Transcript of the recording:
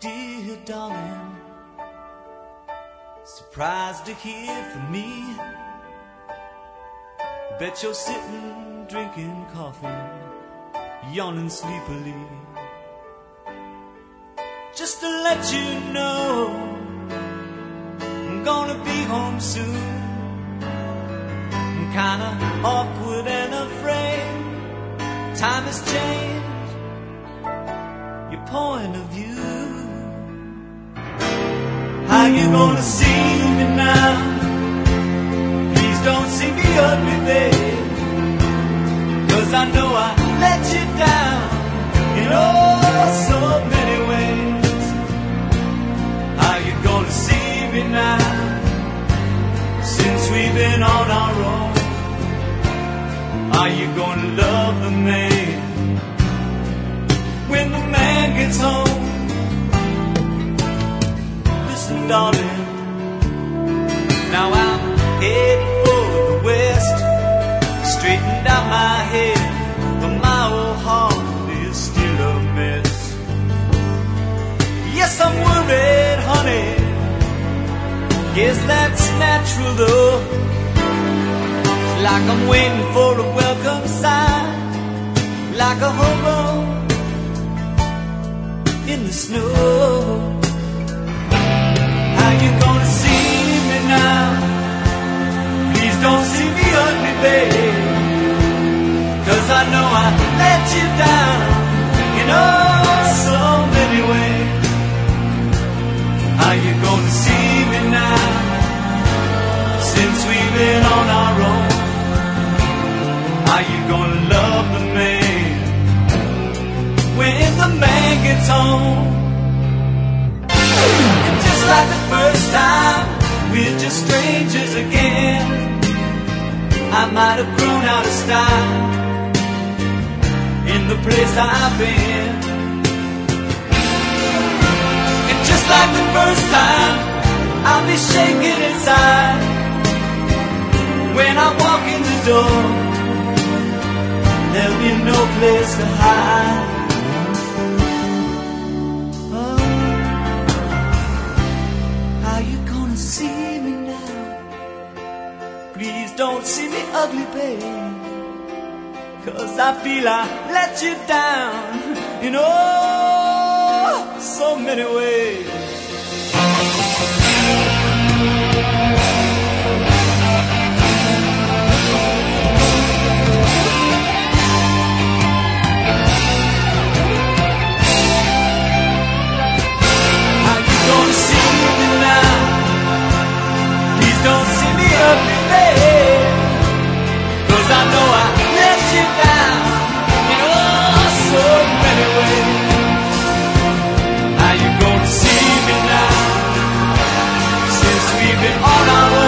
Dear darling, surprised to hear from me. Bet you're sitting, drinking coffee, yawning sleepily. Just to let you know, I'm gonna be home soon. I'm kinda awkward and afraid. Time has changed your point of view. How you gonna see me now? Please don't see me ugly, babe, 'cause I know I let you down in oh so many ways. How you gonna see me now? Since we've been on our own, are you gonna love the man when the man gets home? Listen, darling, now I'm heading for the west. Straightened out my head, but my old heart is still a mess. Yes, I'm worried, honey. Guess that's natural though. It's like I'm waiting for a welcome sign, like a hobo in the snow. How you gonna see me now? Please don't see me ugly, babe, 'cause I know I let you down in oh so many ways. How you gonna see me now? Since we've been on our own, are you gonna love the man when the man gets home? And just like the first time, we're just strangers again. I might have grown out of style in the place I've been. And just like the first time, I'll be shaking inside when I walk in the door. There'll be no place to hide. Oh, how you gonna see me now? Please don't see me ugly, babe, 'cause I feel I let you down in oh so many ways. How you gonna see me now? Please don't see me ugly, babe, 'cause I know I let you down in oh so many ways. How you gonna see me now? Since we've been on our own,